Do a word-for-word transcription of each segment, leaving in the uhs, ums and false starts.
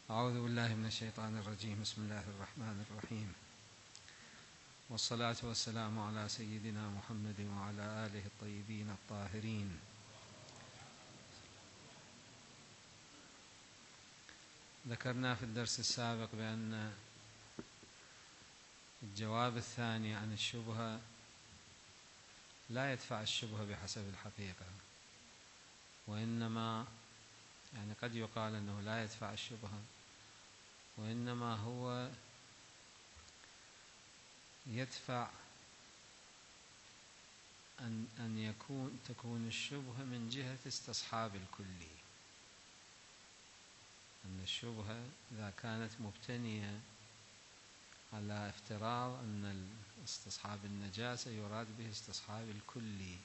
أعوذ بالله من الشيطان الرجيم. بسم الله الرحمن الرحيم، والصلاة والسلام على سيدنا محمد وعلى آله الطيبين الطاهرين. ذكرنا في الدرس السابق بأن الجواب الثاني عن الشبهة لا يدفع الشبهة بحسب الحقيقة، وإنما يعني قد يقال أنه لا يدفع الشبهة، وإنما هو يدفع أن أن يكون تكون الشبهة من جهة استصحاب الكلي. أن الشبهة إذا كانت مبتنية على افتراض أن استصحاب النجاسة يراد به استصحاب الكلي،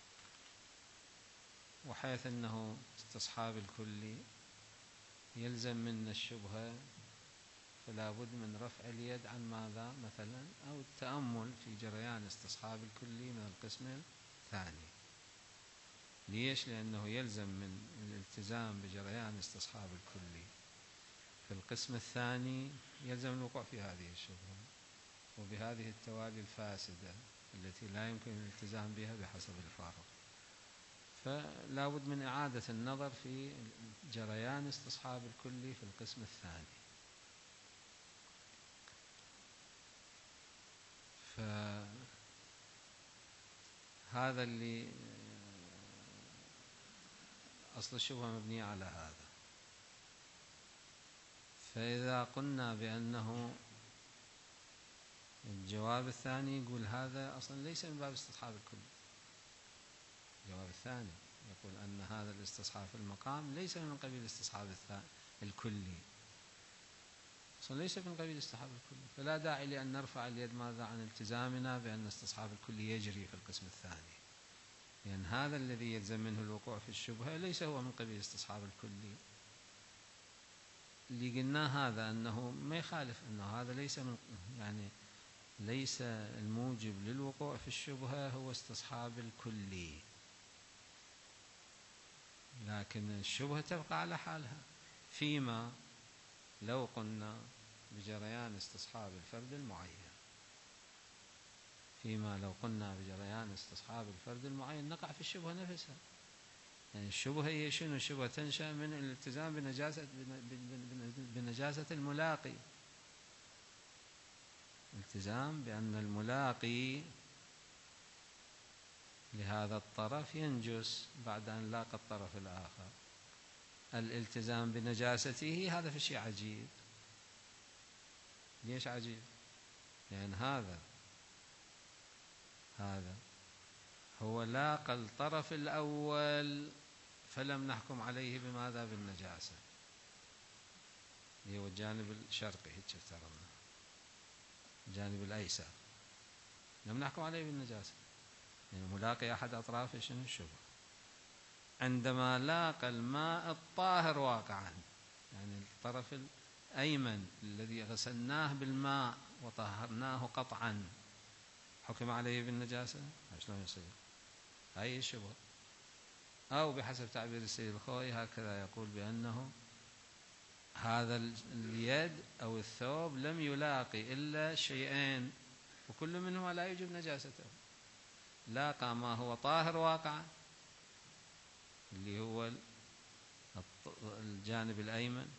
وحيث أنه استصحاب الكلي يلزم من الشبهة، فلا بد من رفع اليد عن ماذا مثلا، أو التأمل في جريان استصحاب الكلي من القسم الثاني. ليش؟ لأنه يلزم من الالتزام بجريان استصحاب الكلي في القسم الثاني يلزم الوقوع في هذه الشبهة وبهذه التوالي الفاسدة التي لا يمكن الالتزام بها بحسب الفارق، فلا بد من إعادة النظر في جريان استصحاب الكلي في القسم الثاني. فهذا اللي أصل الشبهة مبنية على هذا. فإذا قلنا بأنه الجواب الثاني يقول هذا أصلا ليس من باب استصحاب الكلي، الجواب الثاني يقول أن هذا الاستصحاب في المقام ليس من قبيل استصحاب الكلي، أصلا ليس من قبيل استصحاب الكلي، فلا داعي لأن نرفع اليد ماذا عن التزامنا بأن استصحاب الكلي يجري في القسم الثاني، لأن هذا الذي يلزم منه الوقوع في الشبهة ليس هو من قبيل استصحاب الكلي. اللي قلناه هذا أنه ما يخالف، أنه هذا ليس من يعني ليس الموجب للوقوع في الشبهة هو استصحاب الكلي، لكن الشبهة تبقى على حالها. فيما لو قلنا بجريان استصحاب الفرد المعين، فيما لو قلنا بجريان استصحاب الفرد المعين نقع في الشبهة نفسها. يعني الشبهة هي شنو؟ الشبهة تنشأ من الالتزام بنجاسة بنجاسة الملاقي، التزام بأن الملاقي لهذا الطرف ينجس بعد أن لاقى الطرف الآخر. الالتزام بنجاسته هذا في شيء عجيب. ليش عجيب؟ لأن هذا هذا هو لاقى الطرف الأول فلم نحكم عليه بماذا؟ بالنجاسة، اللي هو الجانب الشرقي، هيك افترضنا الجانب الأيسر لم نحكم عليه بالنجاسة، يعني ملاقي أحد أطراف شنو الشبهة. عندما لاقى الماء الطاهر واقعا، يعني الطرف الأيمن الذي غسلناه بالماء وطهرناه قطعا، حكم عليه بالنجاسة؟ شلون يصير؟ هاي الشبهة. أو بحسب تعبير السيد الخوئي هكذا يقول بأنه هذا اليد أو الثوب لم يلاقي إلا شيئين وكل منهما لا يوجب نجاسته. لاقى ما هو طاهر واقعا اللي هو الجانب الأيمن،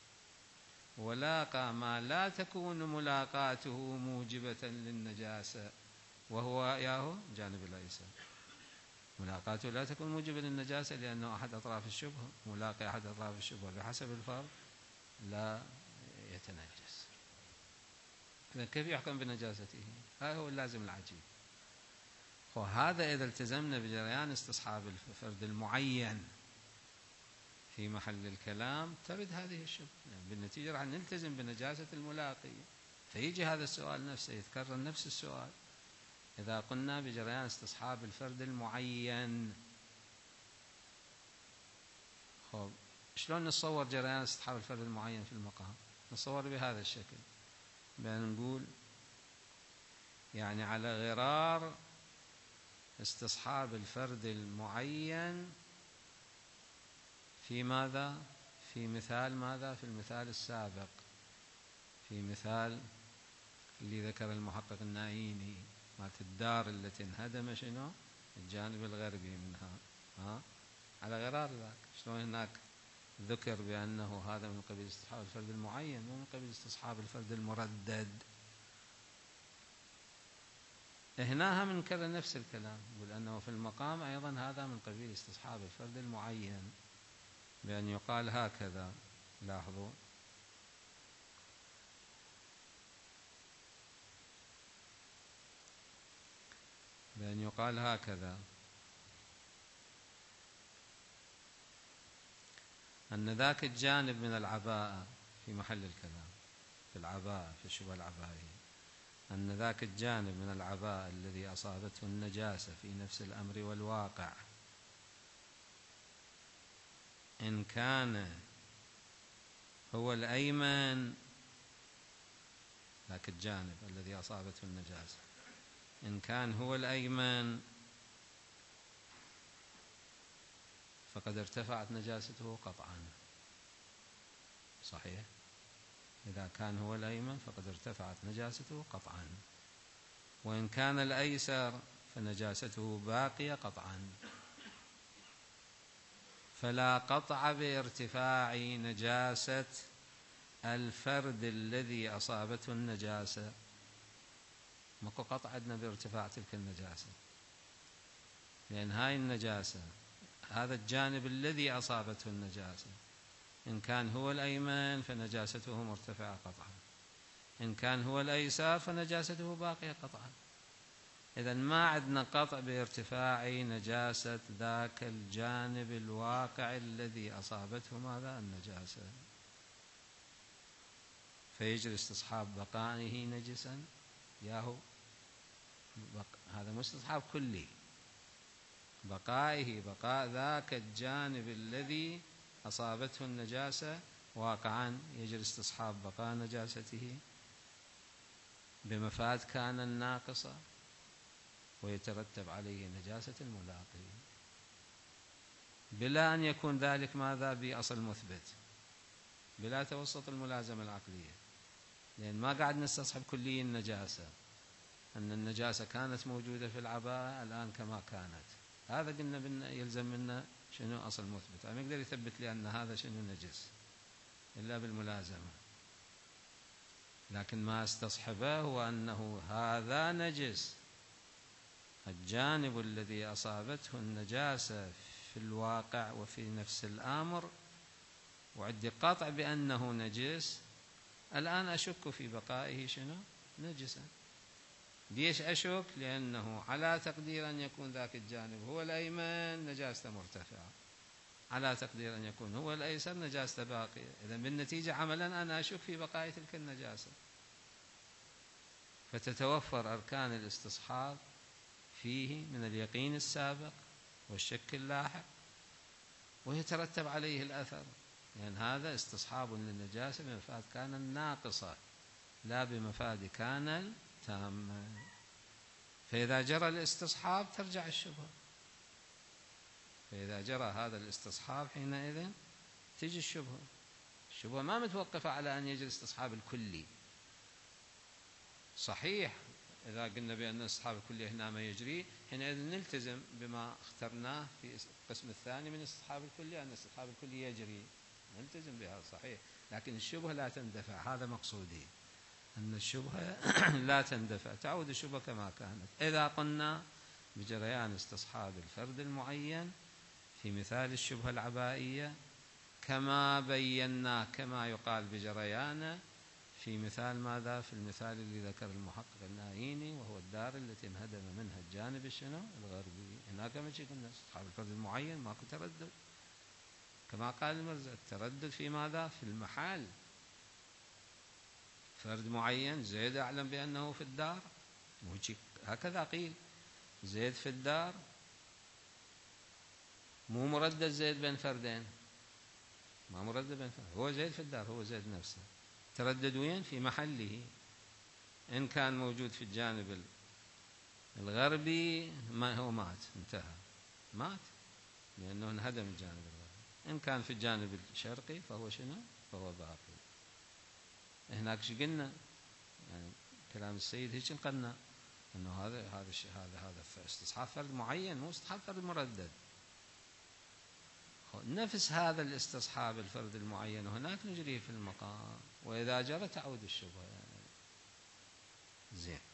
ولاقى ما لا تكون ملاقاته موجبة للنجاسة وهو ياهو الجانب الأيسر. ملاقاته لا تكون موجبة للنجاسة لأنه أحد أطراف الشبهة، ملاقي أحد أطراف الشبهة بحسب الفرض لا يتنجس. إذن كيف يحكم بنجاسته؟ هذا هو اللازم العجيب. وهذا إذا التزمنا بجريان استصحاب الفرد المعين في محل الكلام ترد هذه الشبهة، يعني بالنتيجة راح نلتزم بنجاسة الملاقي، فيجي هذا السؤال نفسه يتكرر نفس السؤال إذا قلنا بجريان استصحاب الفرد المعين. خب شلون نتصور جريان استصحاب الفرد المعين في المقام؟ نتصور بهذا الشكل، بأن نقول يعني على غرار استصحاب الفرد المعين في ماذا؟ في مثال ماذا؟ في المثال السابق، في مثال اللي ذكر المحقق النايني مالت الدار التي انهدم شنو؟ الجانب الغربي منها. ها؟ على غرار ذاك، شلون هناك ذكر بأنه هذا من قبيل استصحاب الفرد المعين مو من قبيل استصحاب الفرد المردد. هنا هم نكرر نفس الكلام، يقول أنه في المقام أيضا هذا من قبيل استصحاب الفرد المعين، بأن يقال هكذا. لاحظوا بأن يقال هكذا أن ذاك الجانب من العباءة في محل الكلام، في العباءة، في الشبهة العبائية، أن ذاك الجانب من العباءة الذي أصابته النجاسة في نفس الأمر والواقع، إن كان هو الأيمن، ذاك الجانب الذي أصابته النجاسة إن كان هو الأيمن فقد ارتفعت نجاسته قطعا. صحيح؟ إذا كان هو الأيمن فقد ارتفعت نجاسته قطعا، وإن كان الأيسر فنجاسته باقية قطعا. فلا قطع بارتفاع نجاسة الفرد الذي أصابته النجاسة، ماكو قطع عندنا بارتفاع تلك النجاسة، لأن هاي النجاسة، هذا الجانب الذي أصابته النجاسة، إن كان هو الأيمن فنجاسته مرتفعة قطعا، إن كان هو الأيسر فنجاسته باقية قطعا. إذن ما عندنا قطع بارتفاع نجاسة ذاك الجانب الواقع الذي أصابته ماذا؟ النجاسة، فيجري استصحاب بقائه نجسا ياهو، بق... هذا مو استصحاب كلي، بقائه بقاء ذاك الجانب الذي أصابته النجاسة واقعا، يجري استصحاب بقاء نجاسته بمفاد كان الناقصة، ويترتب عليه نجاسة الملاقي، بلا أن يكون ذلك ماذا؟ بأصل مثبت، بلا توسط الملازمة العقلية، لأن ما قاعد نستصحب كلي النجاسة، أن النجاسة كانت موجودة في العباءة الآن كما كانت، هذا قلنا يلزم منا شنو؟ أصل مثبت. ما يقدر يثبت لي أن هذا شنو نجس إلا بالملازمة، لكن ما استصحبه هو أنه هذا نجس، الجانب الذي أصابته النجاسة في الواقع وفي نفس الأمر، وعندي قطع بأنه نجس، الآن أشك في بقائه شنو؟ نجسا. ليش أشك؟ لأنه على تقدير أن يكون ذاك الجانب هو الأيمن نجاسته مرتفعة، على تقدير أن يكون هو الأيسر نجاسته باقية، إذن بالنتيجة عملا أنا أشك في بقاء تلك النجاسة، فتتوفر أركان الاستصحاب فيه من اليقين السابق والشك اللاحق، ويترتب عليه الأثر، لأن يعني هذا استصحاب للنجاسة بمفاد كان الناقصة لا بمفاد كان التامة. فإذا جرى الاستصحاب ترجع الشبهة، فإذا جرى هذا الاستصحاب حينئذ تجي الشبهة. الشبهة ما متوقفة على أن يجري استصحاب الكلي. صحيح إذا قلنا بأن الاستصحاب الكلي هنا ما يجري، حينئذ نلتزم بما اخترناه في القسم الثاني من الاستصحاب الكلي، أن الاستصحاب الكلي يجري، نلتزم بها صحيح، لكن الشبهة لا تندفع، هذا مقصودي، أن الشبهة لا تندفع، تعود الشبهة كما كانت. إذا قلنا بجريان استصحاب الفرد المعين في مثال الشبهة العبائية كما بينا، كما يقال بجريانه في مثال ماذا؟ في المثال اللي ذكر المحقق النايني، وهو الدار التي انهدم منها الجانب الشنو؟ الغربي. هناك ما قلنا استصحاب الفرد المعين ماكو تردد، كما قال المرزا التردد في ماذا؟ في المحل. فرد معين زيد أعلم بأنه في الدار، هكذا قيل، زيد في الدار، مو مردد زيد بين فردين، ما مردد بين فردين، هو زيد في الدار، هو زيد نفسه، تردد وين؟ في محله. إن كان موجود في الجانب الغربي ما هو مات، انتهى، مات، لأنه انهدم الجانب الغربي. إن كان في الجانب الشرقي فهو شنو؟ فهو باقي. هناك شو قلنا؟ يعني كلام السيد هيك نقلنا انه هذا هذا الشيء هذا هذا استصحاب فرد معين، مو استصحاب فرد مردد. نفس هذا الاستصحاب الفرد المعين هناك نجريه في المقام، واذا جرى تعود الشبهه. زين.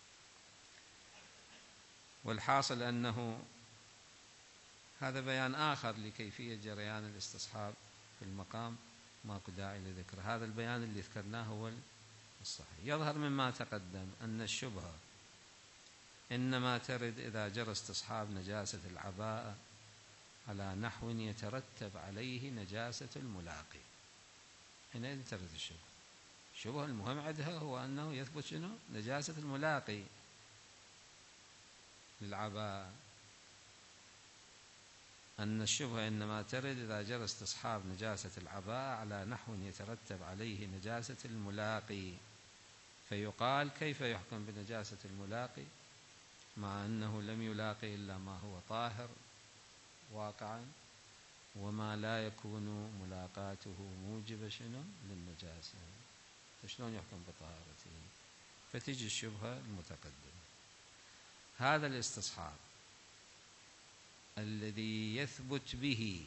والحاصل انه هذا بيان آخر لكيفية جريان الاستصحاب في المقام، ماكو داعي لذكره. هذا البيان اللي ذكرناه هو الصحيح. يظهر مما تقدم أن الشبهة إنما ترد إذا جرى استصحاب نجاسة العباءة على نحو يترتب عليه نجاسة الملاقي. حينئذ ترد الشبهة. الشبهة المهم عندها هو أنه يثبت شنو؟ نجاسة الملاقي للعباءة. أن الشبهة إنما ترد إذا جرى استصحاب نجاسة العباءة على نحو يترتب عليه نجاسة الملاقي. فيقال كيف يحكم بنجاسة الملاقي مع أنه لم يلاقي إلا ما هو طاهر واقعا، وما لا يكون ملاقاته موجب شنو؟ للنجاسة. فشلون يحكم بطهارته؟ فتجي الشبهة المتقدمة. هذا الاستصحاب الذي يثبت به،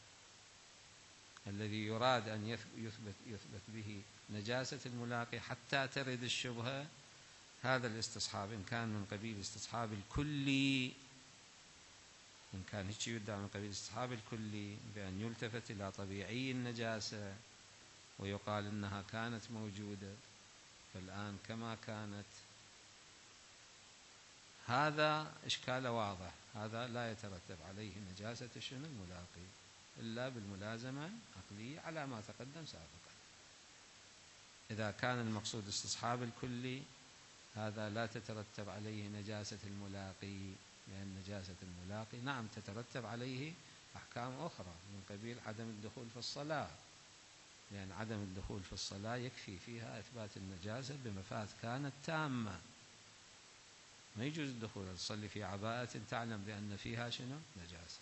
الذي يراد أن يثبت, يثبت به نجاسة الملاقي حتى ترد الشبهة، هذا الاستصحاب إن كان من قبيل استصحاب الكلي، إن كان هيك يدعى من قبيل استصحاب الكلي بأن يلتفت إلى طبيعي النجاسة ويقال إنها كانت موجودة فالآن كما كانت، هذا إشكال واضح. هذا لا يترتب عليه نجاسة شنو؟ الملاقي، إلا بالملازمة العقلية على ما تقدم سابقا. إذا كان المقصود استصحاب الكلي هذا لا تترتب عليه نجاسة الملاقي، لأن نجاسة الملاقي نعم تترتب عليه أحكام أخرى من قبيل عدم الدخول في الصلاة، لأن عدم الدخول في الصلاة يكفي فيها إثبات النجاسة بمفاد كانت تامة. ما يجوز الدخول تصلي في عباءة تعلم بأن فيها شنو؟ نجاسة.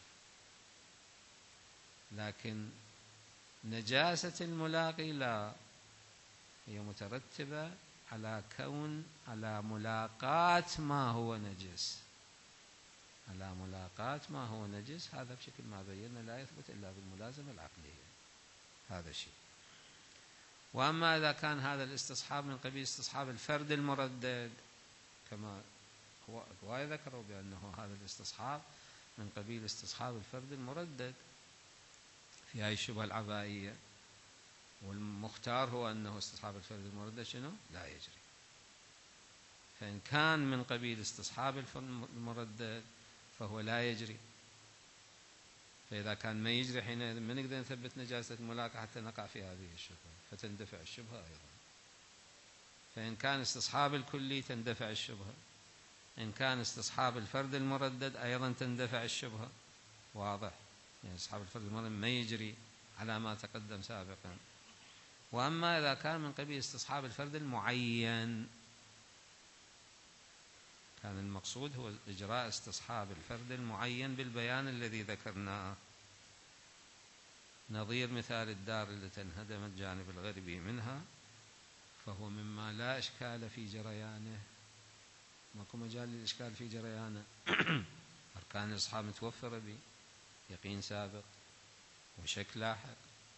لكن نجاسة الملاقي لا، هي مترتبة على كون على ملاقاة ما هو نجس، على ملاقاة ما هو نجس. هذا بشكل ما بينا لا يثبت إلا بالملازمة العقلية. هذا شيء. وأما إذا كان هذا الاستصحاب من قبيل استصحاب الفرد المردد، كما هواية ذكروا بأنه هذا الاستصحاب من قبيل استصحاب الفرد المردد في هذه الشبهة العبائية، والمختار هو أنه استصحاب الفرد المردد شنو؟ لا يجري. فإن كان من قبيل استصحاب الفرد المردد فهو لا يجري. فإذا كان ما يجري حينئذ ما نقدر نثبت نجاسة الملاقى حتى نقع في هذه الشبهة، فتندفع الشبهة أيضا. فإن كان استصحاب الكلي تندفع الشبهة، إن كان استصحاب الفرد المردد أيضا تندفع الشبهة. واضح؟ يعني استصحاب الفرد المردد ما يجري على ما تقدم سابقا. وأما إذا كان من قبيل استصحاب الفرد المعين، كان المقصود هو إجراء استصحاب الفرد المعين بالبيان الذي ذكرناه، نظير مثال الدار التي انهدم الجانب الغربي منها، فهو مما لا إشكال في جريانه، ماكو مجال للإشكال في جريانه. أركان الاستصحاب متوفرة به، يقين سابق وشك لاحق،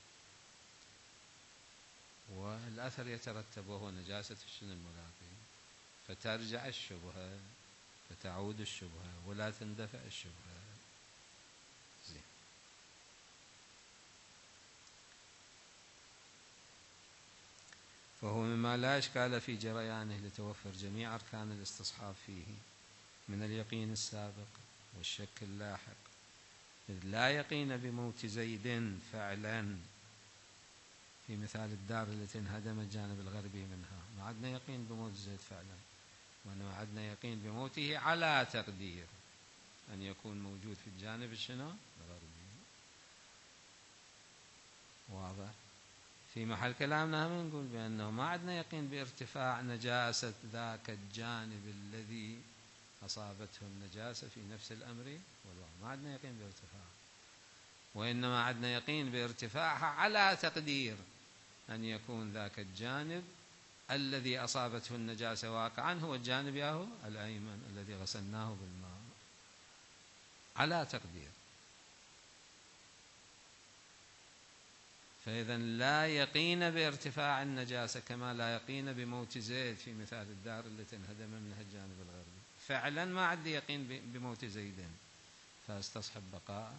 والأثر يترتب وهو نجاسة الشن الملاقي، فترجع الشبهة، فتعود الشبهة ولا تندفع الشبهة. زين. فهو مما لا إشكال في جريانه لتوفر جميع أركان الاستصحاب فيه من اليقين السابق والشك اللاحق، إذ لا يقين بموت زيد فعلا في مثال الدار التي انهدم الجانب الغربي منها، ما عندنا يقين بموت زيد فعلا، وإنما عندنا يقين بموته على تقدير أن يكون موجود في الجانب الشنو؟ الغربي. واضح؟ في محل كلامنا هم نقول بأنه ما عندنا يقين بارتفاع نجاسة ذاك الجانب الذي أصابته النجاسة في نفس الأمر والواقع، ما عندنا يقين بارتفاع. وإنما عندنا يقين بارتفاعها على تقدير أن يكون ذاك الجانب الذي أصابته النجاسة واقعا هو الجانب ياهو الأيمن الذي غسلناه بالماء على تقدير. فإذا لا يقين بارتفاع النجاسة كما لا يقين بموت زيد في مثال الدار التي انهدم منها الجانب الغربي. فعلا ما عندي يقين بموت زيد فاستصحب بقاء،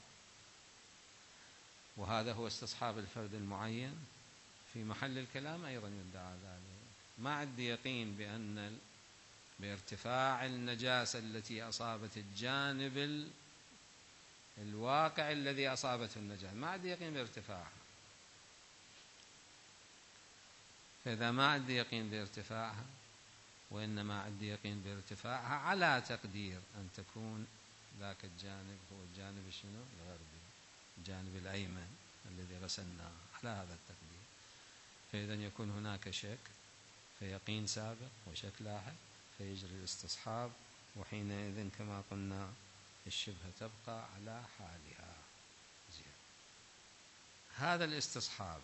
وهذا هو استصحاب الفرد المعين في محل الكلام أيضا يدعى ذلك. ما عندي يقين بأن بارتفاع النجاسة التي أصابت الجانب الواقع الذي أصابته النجاسة، ما عندي يقين بارتفاعها. فإذا ما عندي يقين بارتفاعها وإنما عندي يقين بارتفاعها على تقدير أن تكون ذاك الجانب هو الجانب شنو الغربي، الجانب الأيمن الذي غسلناه على هذا التقدير، فإذا يكون هناك شك فيقين سابق وشك لاحق فيجري الاستصحاب، وحينئذ كما قلنا الشبهة تبقى على حالها. زين. هذا الاستصحاب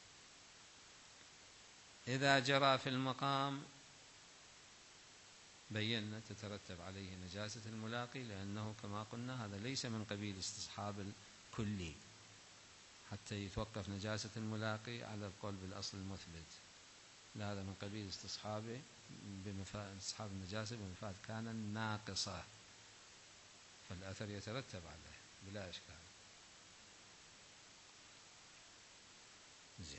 إذا جرى في المقام بينا تترتب عليه نجاسة الملاقي، لأنه كما قلنا هذا ليس من قبيل استصحاب الكلي حتى يتوقف نجاسة الملاقي على القول بالأصل المثبت، لا، هذا من قبيل استصحابه بمفاد استصحاب النجاسة بمفاد كان ناقصة، فالأثر يترتب عليه بلا إشكال. زين.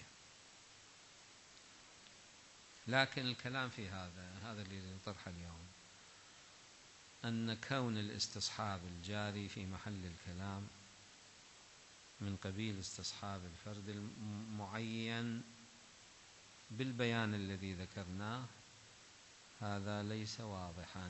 لكن الكلام في هذا هذا اللي نطرحه اليوم، أن كون الاستصحاب الجاري في محل الكلام من قبيل استصحاب الفرد المعين بالبيان الذي ذكرناه هذا ليس واضحا،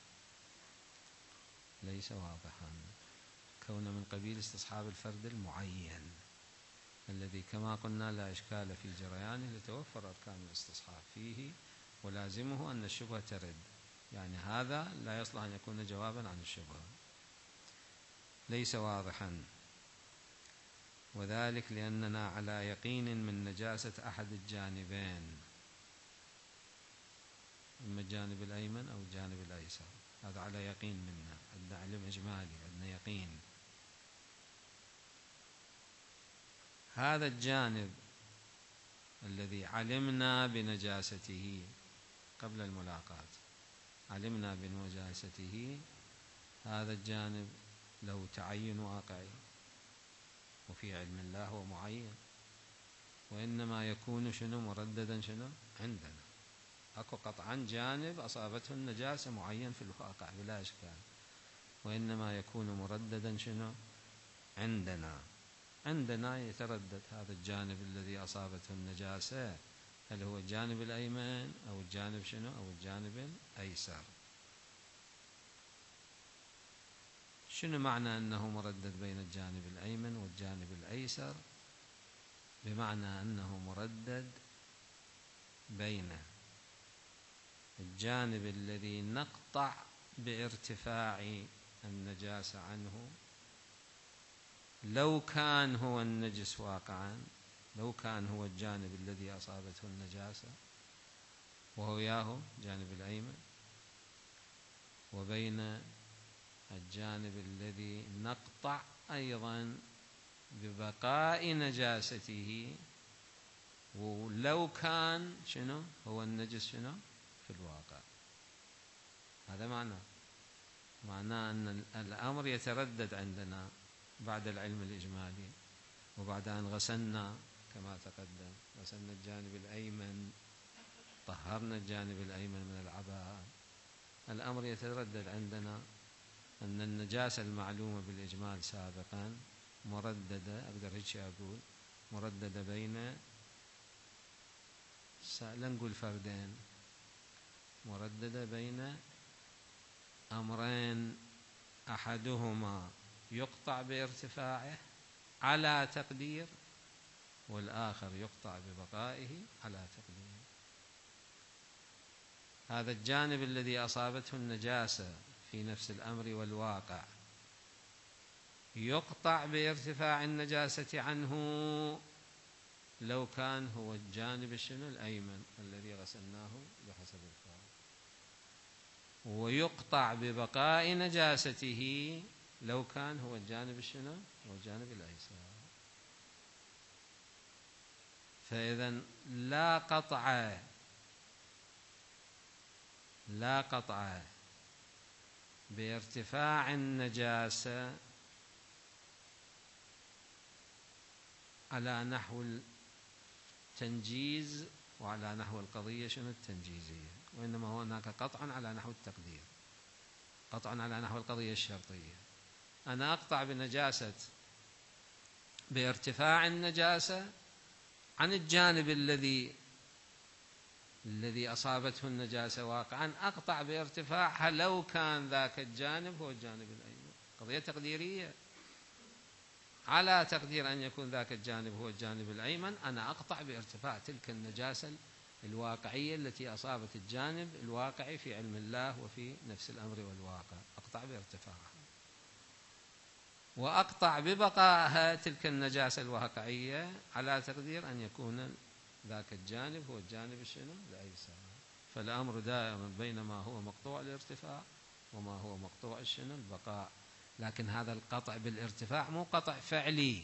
ليس واضحا كون من قبيل استصحاب الفرد المعين الذي كما قلنا لا إشكال في جريانه لتوفر أركان الاستصحاب فيه، ولازمه أن الشبهة ترد، يعني هذا لا يصلح أن يكون جوابا عن الشبهة، ليس واضحا، وذلك لأننا على يقين من نجاسة أحد الجانبين، إما الجانب الأيمن أو الجانب الأيسر، هذا على يقين منا، عندنا علم إجمالي، عندنا يقين. هذا الجانب الذي علمنا بنجاسته قبل الملاقاة، علمنا بنجاسته، هذا الجانب له تعين واقعي، وفي علم الله هو معين، وإنما يكون شنو مرددا شنو عندنا، أكو قطعا جانب أصابته النجاسة معين في الواقع بلا إشكال، وإنما يكون مرددا شنو عندنا، عندنا يتردد هذا الجانب الذي أصابته النجاسة هل هو الجانب الأيمن أو الجانب شنو أو الجانب الأيسر. شنو معنى أنه مردد بين الجانب الأيمن والجانب الأيسر؟ بمعنى أنه مردد بين الجانب الذي نقطع بارتفاع النجاسة عنه لو كان هو النجس واقعا، لو كان هو الجانب الذي أصابته النجاسة وهو ياهو الجانب الأيمن، وبين الجانب الذي نقطع أيضا ببقاء نجاسته ولو كان شنو هو النجس شنو في الواقع. هذا معناه معناه أن الأمر يتردد عندنا بعد العلم الإجمالي، وبعد أن غسلنا كما تقدم، غسلنا الجانب الأيمن، طهرنا الجانب الأيمن من العباءة، الأمر يتردد عندنا أن النجاسة المعلومة بالإجمال سابقا مرددة، أقدر هيك أقول مرددة بين، لا نقول فردين، مرددة بين أمرين، أحدهما يقطع بارتفاعه على تقدير، والآخر يقطع ببقائه على تقدير. هذا الجانب الذي أصابته النجاسة في نفس الأمر والواقع يقطع بارتفاع النجاسة عنه لو كان هو الجانب الشنو الأيمن الذي غسلناه بحسب الفرض، ويقطع ببقاء نجاسته لو كان هو الجانب الشنو هو الجانب الأيسر. فإذا لا قطع لا قطع بارتفاع النجاسة على نحو التنجيز وعلى نحو القضية شنو التنجيزية، وإنما هناك قطع على نحو التقدير، قطع على نحو القضية الشرطية. أنا أقطع بنجاسة بارتفاع النجاسة عن الجانب الذي الذي أصابته النجاسة واقعا، أقطع بارتفاعها لو كان ذاك الجانب هو الجانب الأيمن. قضية تقديرية، على تقدير أن يكون ذاك الجانب هو الجانب الأيمن، أنا أقطع بارتفاع تلك النجاسة الواقعية التي أصابت الجانب الواقعي في علم الله وفي نفس الأمر والواقع، أقطع بارتفاعها، وأقطع ببقائها تلك النجاسة الواقعية على تقدير أن يكون ذاك الجانب هو الجانب الشنو الأيسر. فالأمر دائما بين ما هو مقطوع الارتفاع وما هو مقطوع الشنو البقاء. لكن هذا القطع بالارتفاع مو قطع فعلي،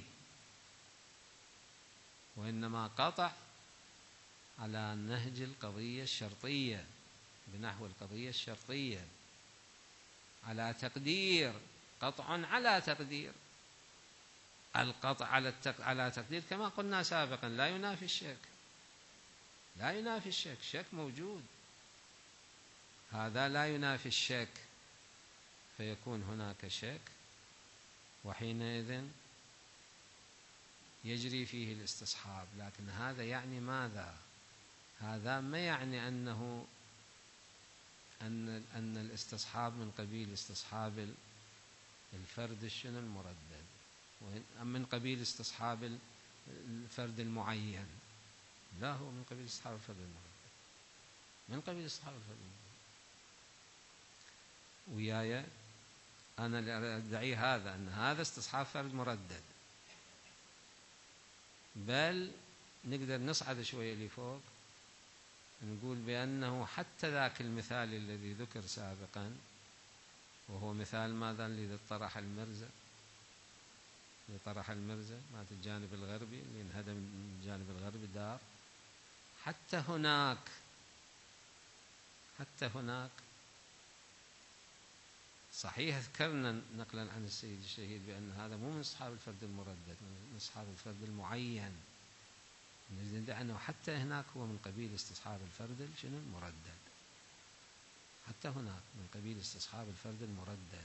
وإنما قطع على نهج القضية الشرطية، بنحو القضية الشرطية، على تقدير، قطع على تقدير. القطع على التق... على تقدير كما قلنا سابقا لا ينافي الشك، لا ينافي الشك، الشك موجود، هذا لا ينافي الشك، فيكون هناك شك وحينئذ يجري فيه الاستصحاب. لكن هذا يعني ماذا؟ هذا ما يعني أنه أن أن الاستصحاب من قبيل استصحاب الفرد الشنو المردد، أم من قبيل استصحاب الفرد المعين. لا، هو من قبيل استصحاب الفرد المردد، من قبيل استصحاب الفرد المردد. وياي أنا اللي أدعي هذا، أن هذا استصحاب فرد مردد، بل نقدر نصعد شوية لفوق نقول بأنه حتى ذاك المثال الذي ذكر سابقا، وهو مثال ماذا الذي طرح المرزا، اللي طرح المرزا مات الجانب الغربي اللي انهدم الجانب الغربي دار، حتى هناك حتى هناك صحيح ذكرنا نقلا عن السيد الشهيد بأن هذا مو من أصحاب الفرد المردد، من أصحاب الفرد المعين، ندعي أنه حتى هناك هو من قبيل استصحاب الفرد شنو المردد، حتى هناك من قبيل استصحاب الفرد المردد.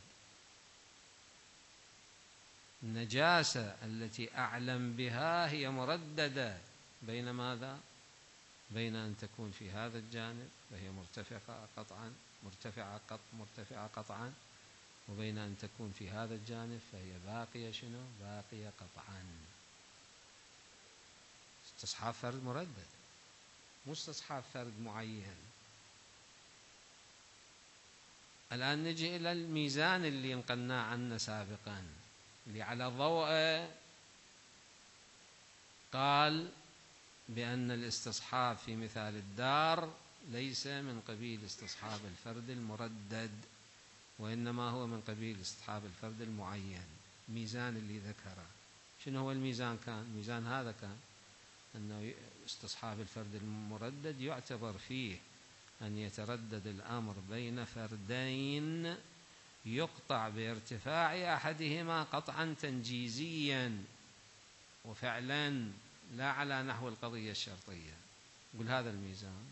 النجاسة التي أعلم بها هي مرددة بين ماذا؟ بين أن تكون في هذا الجانب فهي مرتفعة قطعا مرتفعة قط مرتفعة قطعا، وبين أن تكون في هذا الجانب فهي باقية شنو؟ باقية قطعا. استصحاب فرد مردد، مو استصحاب فرد معين. الآن نجي إلى الميزان اللي نقلنا عنه سابقا، اللي على ضوء قال بأن الاستصحاب في مثال الدار ليس من قبيل استصحاب الفرد المردد، وإنما هو من قبيل استصحاب الفرد المعين. ميزان اللي ذكره شنو هو الميزان؟ كان الميزان هذا كان أنه استصحاب الفرد المردد يعتبر فيه أن يتردد الأمر بين فردين يقطع بارتفاع أحدهما قطعا تنجيزيا وفعلا، لا على نحو القضية الشرطية. يقول هذا الميزان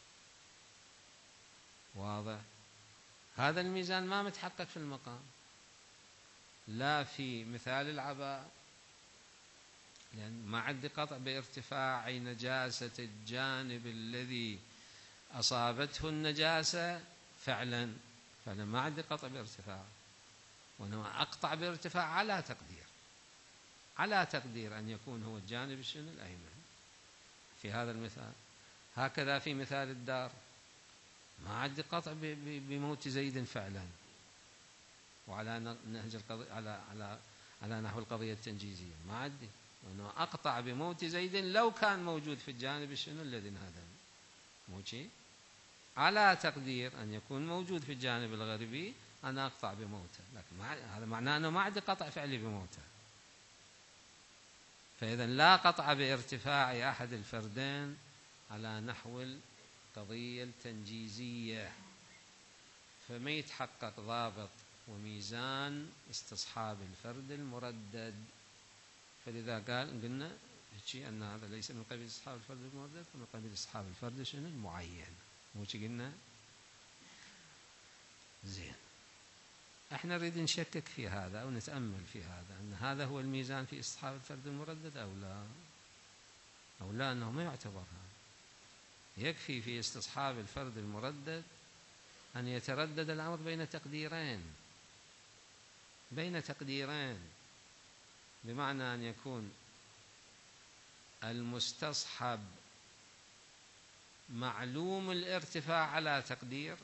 واضح، هذا الميزان ما متحقق في المقام، لا في مثال العباء، لأن ما عندي قطع بارتفاع نجاسة الجانب الذي أصابته النجاسة فعلا، فأنا ما عندي قطع بارتفاع، وأنا أقطع بارتفاع على تقدير، على تقدير أن يكون هو الجانب الشنو الأيمن في هذا المثال. هكذا في مثال الدار ما عندي قطع بموت زيد فعلا، وعلى نهج القضية على على على نحو القضية التنجيزية، ما عندي، وأنه أقطع بموت زيد لو كان موجود في الجانب شنو الذي انهدم، مو شيء على تقدير أن يكون موجود في الجانب الغربي أنا أقطع بموته، لكن هذا معناه أنه ما عندي قطع فعلي بموته. فإذا لا قطع بارتفاع أحد الفردين على نحو القضية التنجيزية، فما يتحقق ضابط وميزان استصحاب الفرد المردد. فلذا قال قلنا شيء أن هذا ليس من قبيل استصحاب الفرد المردد، من قبيل استصحاب الفرد شنو المعين، مو شي قلنا. زين، احنا نريد نشكك في هذا أو نتأمل في هذا، أن هذا هو الميزان في استصحاب الفرد المردد أو لا، أو لا أنه ما يعتبر هذا. يكفي في استصحاب الفرد المردد أن يتردد الأمر بين تقديرين، بين تقديرين، بمعنى أن يكون المستصحب معلوم الارتفاع على تقدير،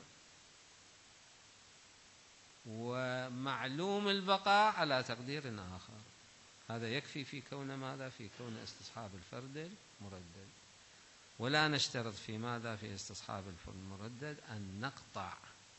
ومعلوم البقاء على تقدير آخر. هذا يكفي في كون ماذا؟ في كون استصحاب الفرد المردد. ولا نشترط في ماذا؟ في استصحاب الفرد المردد أن نقطع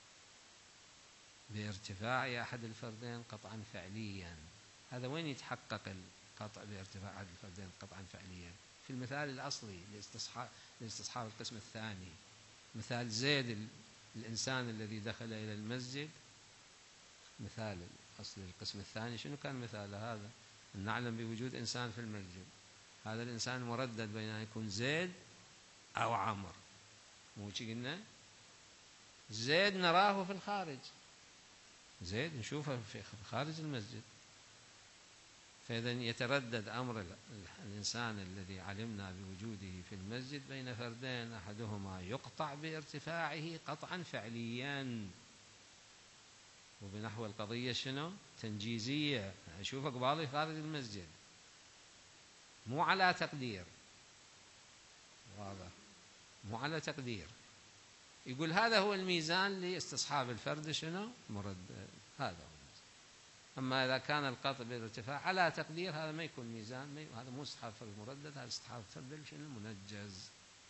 بارتفاع أحد الفردين قطعا فعليا. هذا وين يتحقق القطع بارتفاع أحد الفردين قطعا فعليا؟ في المثال الأصلي لاستصحاب لاستصحاب القسم الثاني، مثال زيد الإنسان الذي دخل إلى المسجد، مثال الأصلي للقسم الثاني شنو كان مثاله؟ هذا أن نعلم بوجود إنسان في المسجد، هذا الإنسان مردد بين أن يكون زيد أو عمرو، مو شي قلنا؟ زيد نراه في الخارج، زيد نشوفه في خارج المسجد، فإذا يتردد أمر الإنسان الذي علمنا بوجوده في المسجد بين فردين، أحدهما يقطع بارتفاعه قطعا فعليا، وبنحو القضية شنو؟ تنجيزية، أشوفه قبالي خارج المسجد، مو على تقدير، واضح؟ مو على تقدير. يقول هذا هو الميزان لاستصحاب الفرد شنو؟ مرد، هذا هو. أما إذا كان القطع بالارتفاع على تقدير هذا ما يكون ميزان، ما هذا مو استصحاب فرد مردد، هذا استصحاب فرد شنو؟ المنجز.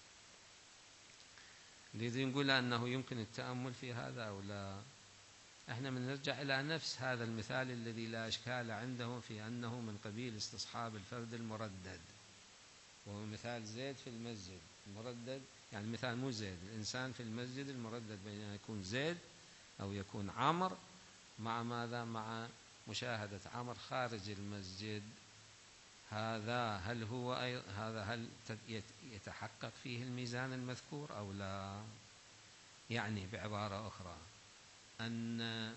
لذا نقول أنه يمكن التأمل في هذا أو لا. احنا بنرجع إلى نفس هذا المثال الذي لا إشكال عنده في أنه من قبيل استصحاب الفرد المردد، وهو مثال زيد في المسجد المردد، يعني المثال مو زيد، الإنسان في المسجد المردد بين أن يكون زيد أو يكون عمرو، مع ماذا؟ مع مشاهدة عمرو خارج المسجد. هذا هل هو أي... هذا هل يتحقق فيه الميزان المذكور أو لا؟ يعني بعبارة أخرى أن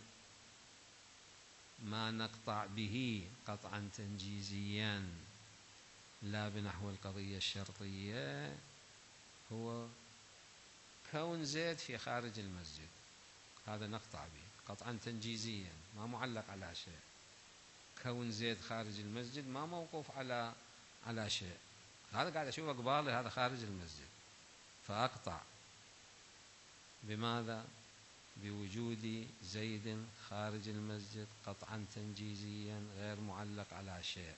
ما نقطع به قطعا تنجيزيا لا بنحو القضية الشرطية هو كون زيد في خارج المسجد، هذا نقطع به قطعا تنجيزيا، ما معلق على شيء. كون زيد خارج المسجد ما موقوف على على شيء، هذا قاعد أشوفه قبالي، هذا خارج المسجد، فأقطع بماذا؟ بوجود زيد خارج المسجد قطعا تنجيزيا غير معلق على شيء.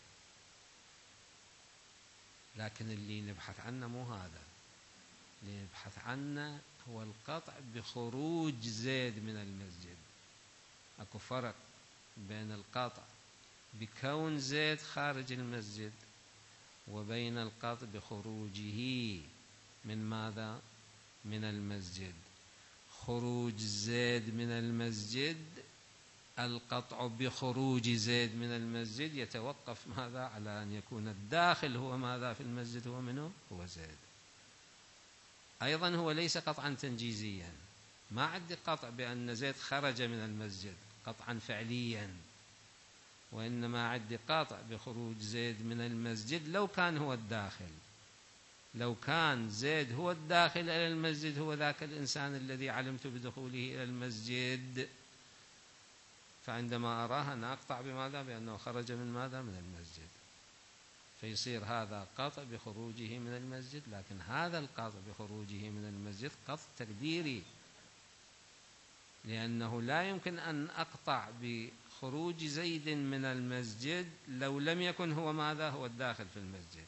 لكن اللي نبحث عنه مو هذا، اللي نبحث عنه هو القطع بخروج زيد من المسجد. اكو فرق بين القطع بكون زيد خارج المسجد وبين القطع بخروجه من ماذا؟ من المسجد. خروج زيد من المسجد، القطع بخروج زيد من المسجد يتوقف ماذا؟ على أن يكون الداخل هو ماذا في المسجد؟ هو منه؟ هو زيد. أيضا هو ليس قطعا تنجيزيا، ما عندي قطع بأن زيد خرج من المسجد قطعا فعليا، وإنما عندي قطع بخروج زيد من المسجد لو كان هو الداخل. لو كان زيد هو الداخل إلى المسجد، هو ذاك الإنسان الذي علمت بدخوله إلى المسجد، فعندما أراه أنا أقطع بماذا؟ بأنه خرج من ماذا؟ من المسجد، فيصير هذا قطع بخروجه من المسجد. لكن هذا القطع بخروجه من المسجد قطع تقديري، لأنه لا يمكن أن أقطع بخروج زيد من المسجد لو لم يكن هو ماذا؟ هو الداخل في المسجد،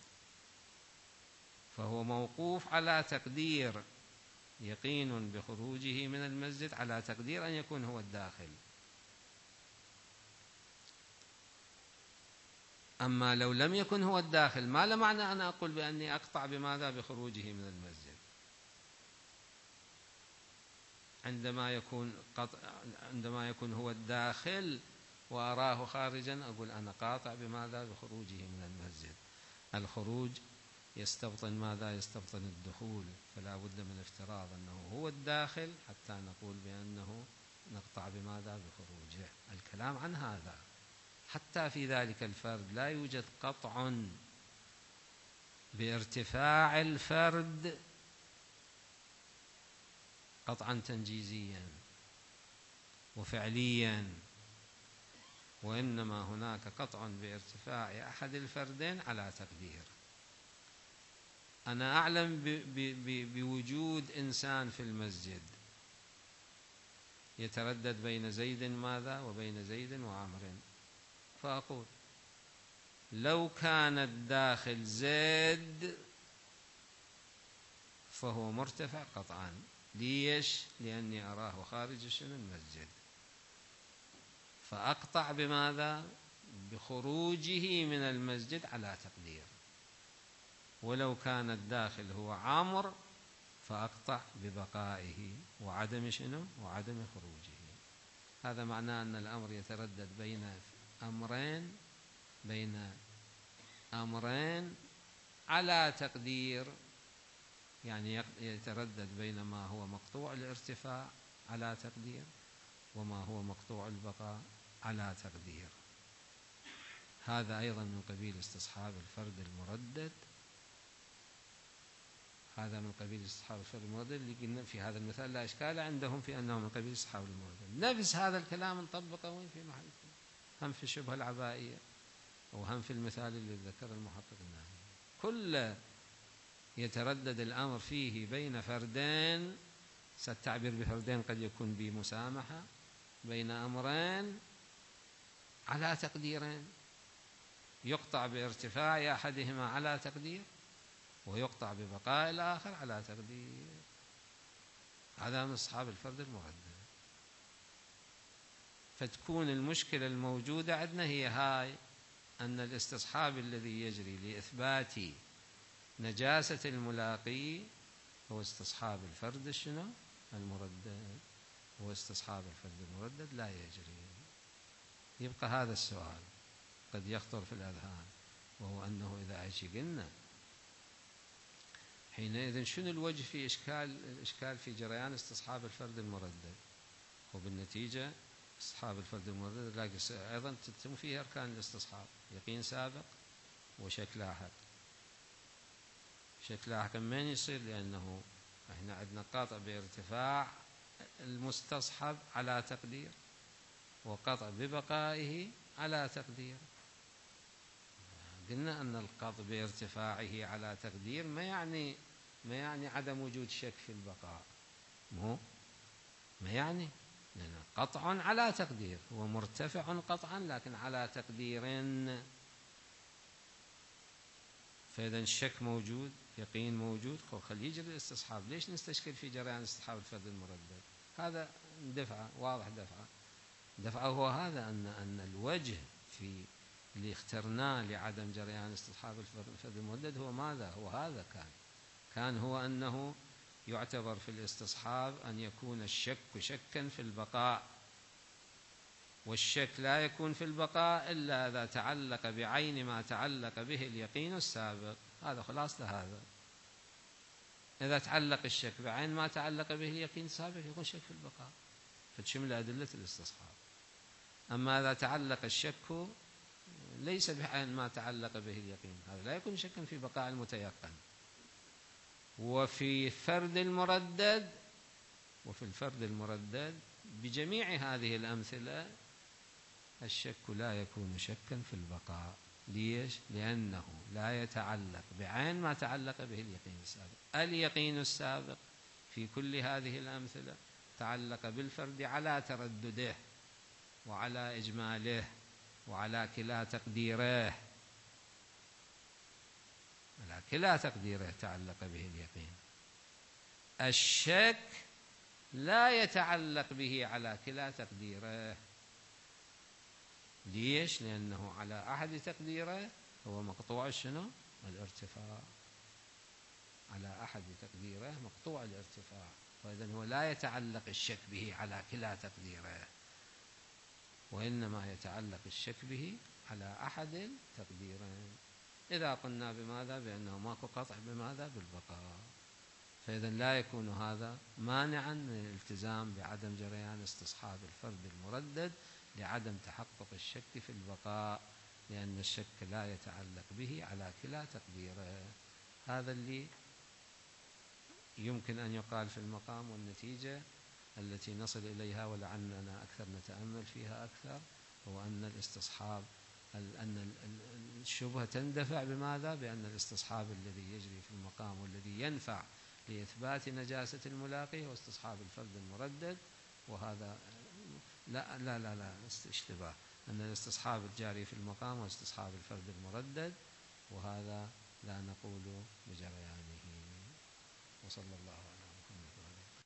فهو موقوف على تقدير يقين بخروجه من المسجد على تقدير أن يكون هو الداخل. أما لو لم يكن هو الداخل ما لا معنى أن أقول بأني أقطع بماذا؟ بخروجه من المسجد. عندما يكون قطع عندما يكون هو الداخل وأراه خارجا أقول أنا قاطع بماذا؟ بخروجه من المسجد. الخروج يستبطن ماذا؟ يستبطن الدخول، فلا بد من افتراض أنه هو الداخل حتى نقول بأنه نقطع بماذا؟ بخروجه. الكلام عن هذا. حتى في ذلك الفرد لا يوجد قطع بارتفاع الفرد قطعا تنجيزيا وفعليا، وإنما هناك قطع بارتفاع أحد الفردين على تقدير. أنا أعلم بوجود إنسان في المسجد يتردد بين زيد ماذا؟ وبين زيد وعمر، فأقول لو كان الداخل زيد فهو مرتفع قطعا. ليش؟ لأني أراه خارج شنو؟ المسجد، فأقطع بماذا؟ بخروجه من المسجد على تقدير. ولو كان الداخل هو عامر فأقطع ببقائه وعدم شنو؟ وعدم خروجه. هذا معناه أن الأمر يتردد بين أمرين بين أمرين على تقدير، يعني يتردد بين ما هو مقطوع الارتفاع على تقدير وما هو مقطوع البقاء على تقدير. هذا أيضا من قبيل استصحاب الفرد المردد. هذا من قبيل استصحاب الفرد المردد اللي قلنا في هذا المثال لا إشكال عندهم في أنه من قبيل استصحاب المردد. نفس هذا الكلام نطبقه وين؟ في محل هم في الشبهة العبائية وهم في المثال اللي ذكر المحقق النهائي. كل يتردد الأمر فيه بين فردين، ستعبير بفردين قد يكون بمسامحة، بين أمرين على تقديرين، يقطع بارتفاع أحدهما على تقدير ويقطع ببقاء الآخر على تقدير. هذا من أصحاب الفرد المردد. فتكون المشكلة الموجودة عندنا هي هاي، أن الاستصحاب الذي يجري لإثبات نجاسة الملاقي هو استصحاب الفرد الشنو؟ المردد. هو استصحاب الفرد المردد لا يجري. يبقى هذا السؤال قد يخطر في الأذهان، وهو أنه إذا أيش قلنا حينئذ شنو الوجه في إشكال الإشكال في جريان استصحاب الفرد المردد؟ وبالنتيجة استصحاب الفرد المردد لاقي أيضا تتم فيه أركان الاستصحاب: يقين سابق وشك لاحق. شك لاحق من يصير؟ لأنه احنا عندنا قطع بارتفاع المستصحب على تقدير وقطع ببقائه على تقدير. قلنا أن القطع بارتفاعه على تقدير ما يعني ما يعني عدم وجود شك في البقاء، مو ما يعني، لأن قطع على تقدير هو مرتفع قطعا لكن على تقدير. فإذا الشك موجود، يقين موجود، خلي يجري الاستصحاب. ليش نستشكل في جريان استصحاب الفرد المردد؟ هذا دفعة واضح. دفعة دفعة هو هذا أن أن الوجه في اللي اخترناه لعدم جريان استصحاب الفرد المردد هو ماذا؟ هو هذا كان كان هو أنه يعتبر في الاستصحاب أن يكون الشك شكا في البقاء، والشك لا يكون في البقاء إلا إذا تعلق بعين ما تعلق به اليقين السابق. هذا خلاص هذا. إذا تعلق الشك بعين ما تعلق به اليقين السابق يكون شك في البقاء، فتشمل أدلة الاستصحاب. أما إذا تعلق الشك ليس بعين ما تعلق به اليقين، هذا لا يكون شكا في بقاء المتيقن. وفي فرد المردد وفي الفرد المردد بجميع هذه الأمثلة الشك لا يكون شكا في البقاء. ليش؟ لأنه لا يتعلق بعين ما تعلق به اليقين السابق. اليقين السابق في كل هذه الأمثلة تعلق بالفرد على تردده وعلى إجماله وعلى كلا تقديره، على كلا تقديره تعلق به اليقين. الشك لا يتعلق به على كلا تقديره. ليش؟ لأنه على أحد تقديره هو مقطوع شنو؟ الارتفاع. على أحد تقديره مقطوع الارتفاع، وإذن هو لا يتعلق الشك به على كلا تقديره، وإنما يتعلق الشك به على أحد التقديرين. إذا قلنا بماذا؟ بأنه ماكو قطع بماذا؟ بالبقاء. فإذا لا يكون هذا مانعا من الالتزام بعدم جريان استصحاب الفرد المردد لعدم تحقق الشك في البقاء، لأن الشك لا يتعلق به على كلا تقديره. هذا اللي يمكن أن يقال في المقام، والنتيجة التي نصل إليها ولعلنا أكثر نتأمل فيها أكثر هو أن الاستصحاب أن الشبهة تندفع بماذا؟ بأن الاستصحاب الذي يجري في المقام والذي ينفع لإثبات نجاسة الملاقي هو استصحاب الفرد المردد. وهذا لا لا لا لا اشتباه، أن الاستصحاب الجاري في المقام هو استصحاب الفرد المردد، وهذا لا نقول بجريانه. وصلى الله على محمد.